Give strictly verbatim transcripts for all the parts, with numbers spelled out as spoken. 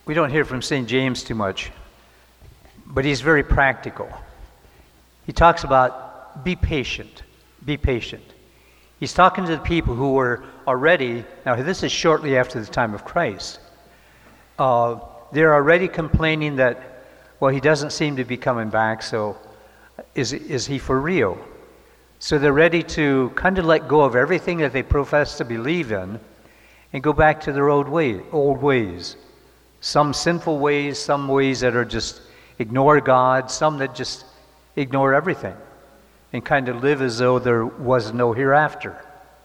We don't hear from Saint James too much, but he's very practical. He talks about be patient, be patient. He's talking to the people who were already, now this is shortly after the time of Christ, uh, they're already complaining that, well, he doesn't seem to be coming back, so is, is he for real? So they're ready to kind of let go of everything that they profess to believe in and go back to their old way, old ways. Some sinful ways, some ways that are just ignore God, some that just ignore everything and kind of live as though there was no hereafter.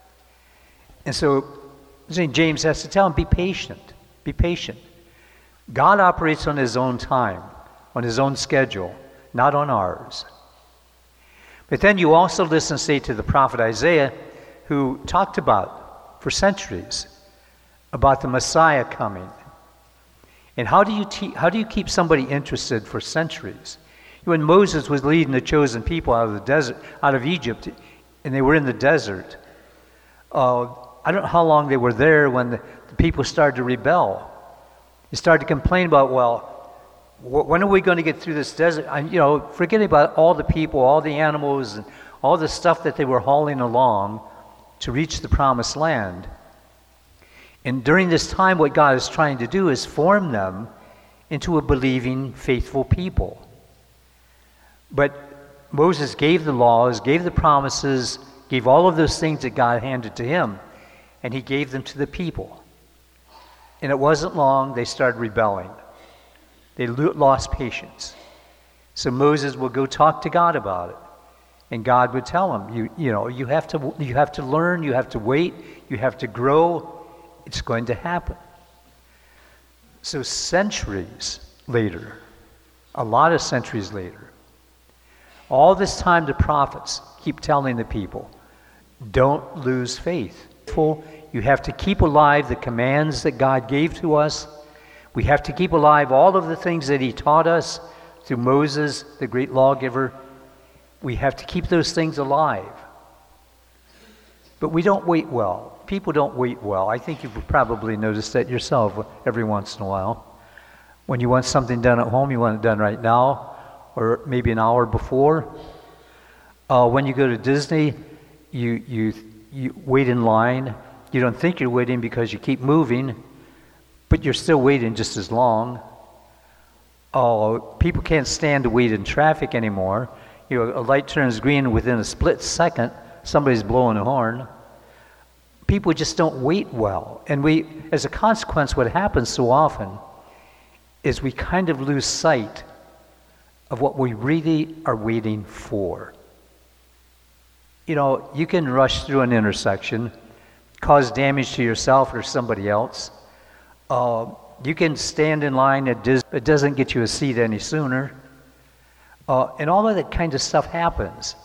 And so Saint James has to tell them, be patient, be patient. God operates on his own time, on his own schedule, not on ours. But then you also listen, say, to the prophet Isaiah, who talked about, for centuries, about the Messiah coming. And how do you te- how do you keep somebody interested for centuries? When Moses was leading the chosen people out of the desert, out of Egypt, and they were in the desert, uh, I don't know how long they were there when the, the people started to rebel. They started to complain about, well, when are we going to get through this desert? And, you know, forgetting about all the people, all the animals, and all the stuff that they were hauling along to reach the promised land. And during this time, what God is trying to do is form them into a believing, faithful people. But Moses gave the laws, gave the promises, gave all of those things that God handed to him, and he gave them to the people. And it wasn't long, they started rebelling. They lost patience. So Moses would go talk to God about it. And God would tell him, you, you know, you have to you have to learn, you have to wait, you have to grow. It's going to happen. So centuries later, a lot of centuries later, all this time the prophets keep telling the people, don't lose faith. You have to keep alive the commands that God gave to us. We have to keep alive all of the things that he taught us through Moses, the great lawgiver. We have to keep those things alive. But we don't wait well. People don't wait well. I think you've probably noticed that yourself every once in a while. When you want something done at home, you want it done right now, or maybe an hour before. Uh, when you go to Disney, you, you, you wait in line. You don't think you're waiting because you keep moving, but you're still waiting just as long. Oh, people can't stand to wait in traffic anymore. You know, a light turns green, within a split second, somebody's blowing a horn. People just don't wait well. And we, as a consequence, what happens so often is we kind of lose sight of what we really are waiting for. You know, you can rush through an intersection, cause damage to yourself or somebody else. Uh, you can stand in line at Disney. It doesn't get you a seat any sooner. Uh, and all of that kind of stuff happens.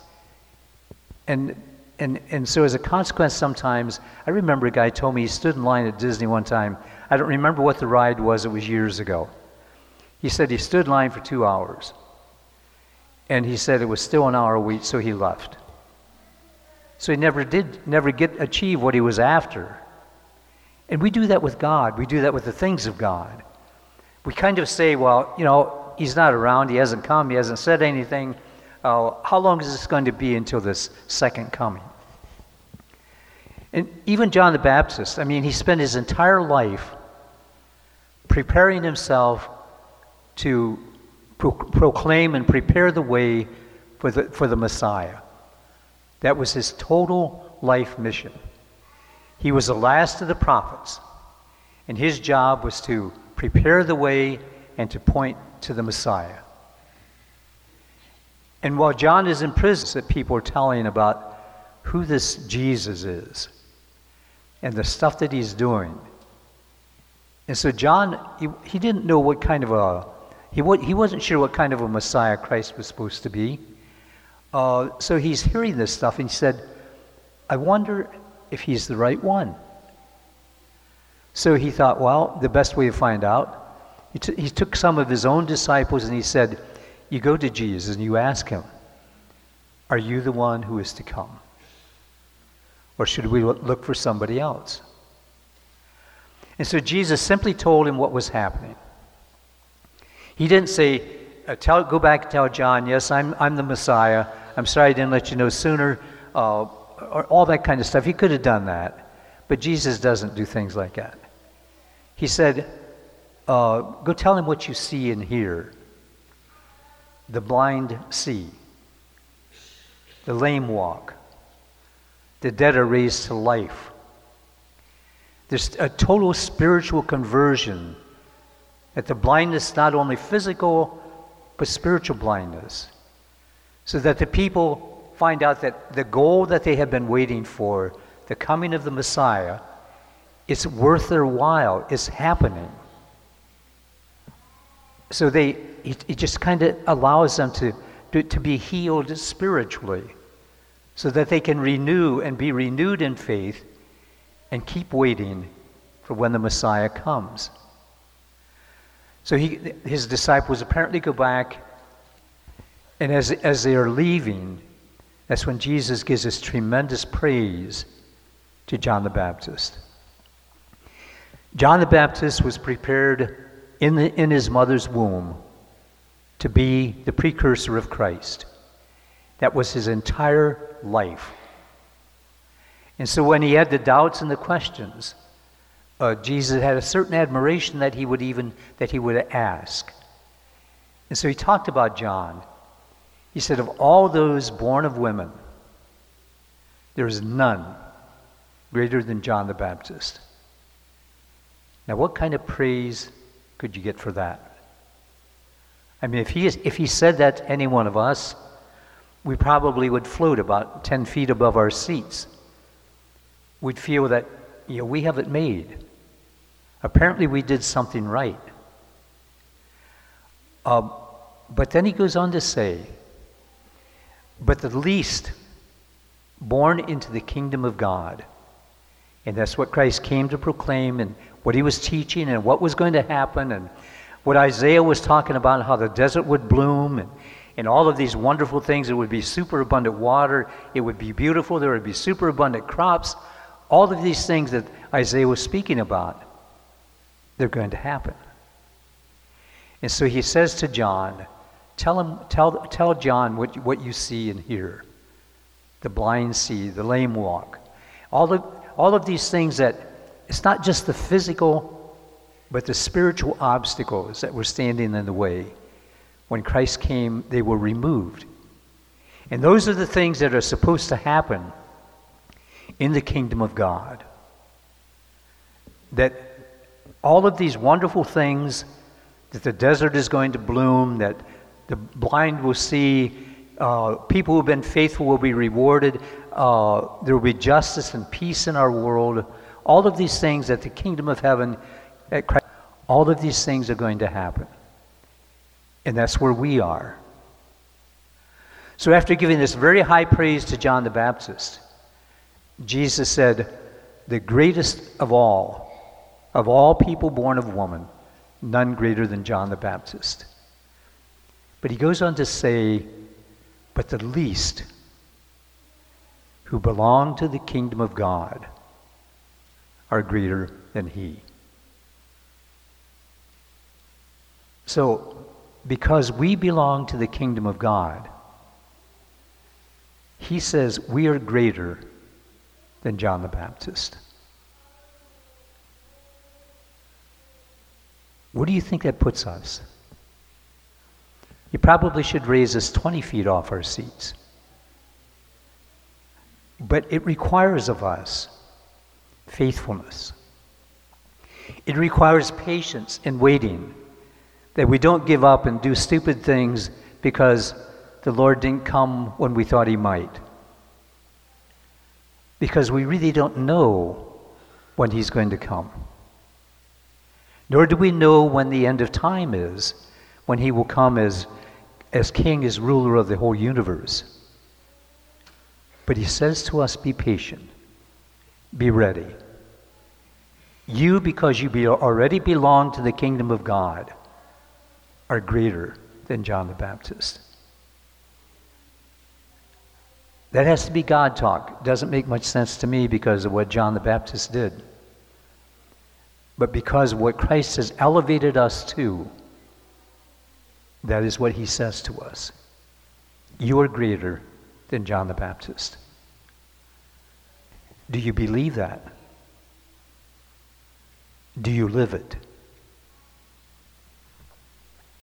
And and and so as a consequence, sometimes, I remember a guy told me he stood in line at Disney one time. I don't remember what the ride was. It was years ago. He said he stood in line for two hours. And he said it was still an hour wait, so he left. So he never did, never get achieve what he was after. And we do that with God. We do that with the things of God. We kind of say, well, you know, he's not around, he hasn't come, he hasn't said anything. Uh, how long is this going to be until this second coming? And even John the Baptist, I mean, he spent his entire life preparing himself to pro- proclaim and prepare the way for the, for the Messiah. That was his total life mission. He was the last of the prophets, and his job was to prepare the way and to point to the Messiah. And while John is in prison, that people are telling about who this Jesus is and the stuff that he's doing. And so John, he, he didn't know what kind of a, he, he wasn't sure what kind of a Messiah Christ was supposed to be. Uh, so he's hearing this stuff, and he said, I wonder if he's the right one. So he thought, well, the best way to find out, he, t- he took some of his own disciples and he said, you go to Jesus and you ask him, are you the one who is to come? Or should we look for somebody else? And so Jesus simply told him what was happening. He didn't say, uh, tell, go back and tell John, yes, I'm, I'm the Messiah. I'm sorry I didn't let you know sooner, uh, or all that kind of stuff. He could have done that. But Jesus doesn't do things like that. He said, uh, go tell him what you see and hear. The blind see. The lame walk. The dead are raised to life. There's a total spiritual conversion. That the blindness, not only physical, but spiritual blindness. So that the people find out that the goal that they have been waiting for, the coming of the Messiah, it's worth their while. It's happening. So they, it, it just kind of allows them to, to, to be healed spiritually, so that they can renew and be renewed in faith and keep waiting for when the Messiah comes. So he, his disciples apparently go back, and as, as they are leaving, that's when Jesus gives this tremendous praise to John the Baptist. John the Baptist was prepared in, the, in his mother's womb to be the precursor of Christ. That was his entire life. And so when he had the doubts and the questions, uh, Jesus had a certain admiration that he would even that he would ask. And so he talked about John. He said, of all those born of women, there is none greater than John the Baptist. Now, what kind of praise could you get for that? I mean, if he is, if he said that to any one of us, we probably would float about ten feet above our seats. We'd feel that, you know, we have it made. Apparently we did something right. Uh, but then he goes on to say, but the least born into the kingdom of God, and that's what Christ came to proclaim, and what he was teaching, and what was going to happen, and what Isaiah was talking about, how the desert would bloom, and, and all of these wonderful things. It would be superabundant water, it would be beautiful, there would be superabundant crops. All of these things that Isaiah was speaking about, they're going to happen. And so he says to John, tell him, tell, tell John what, what you see and hear. The blind see, the lame walk. All of, all of these things that, it's not just the physical, but the spiritual obstacles that were standing in the way. When Christ came, they were removed. And those are the things that are supposed to happen in the kingdom of God. That all of these wonderful things, that the desert is going to bloom, that the blind will see, uh, people who have been faithful will be rewarded, uh, there will be justice and peace in our world. All of these things that the kingdom of heaven, at Christ, all of these things are going to happen. And that's where we are. So after giving this very high praise to John the Baptist, Jesus said, the greatest of all, of all people born of woman, none greater than John the Baptist. But he goes on to say, but the least who belong to the kingdom of God are greater than he. So, because we belong to the kingdom of God, he says we are greater than John the Baptist. Where do you think that puts us? You probably should raise us twenty feet off our seats. But it requires of us faithfulness. It requires patience in waiting, that we don't give up and do stupid things because the Lord didn't come when we thought he might. Because we really don't know when he's going to come. Nor do we know when the end of time is, when he will come as, as king, as ruler of the whole universe. But he says to us, be patient, be ready. You, because you be, already belong to the kingdom of God, are greater than John the Baptist. That has to be God talk. Doesn't make much sense to me because of what John the Baptist did. But because what Christ has elevated us to, That is what he says to us. You are greater than John the Baptist. Do you believe that? Do you live it?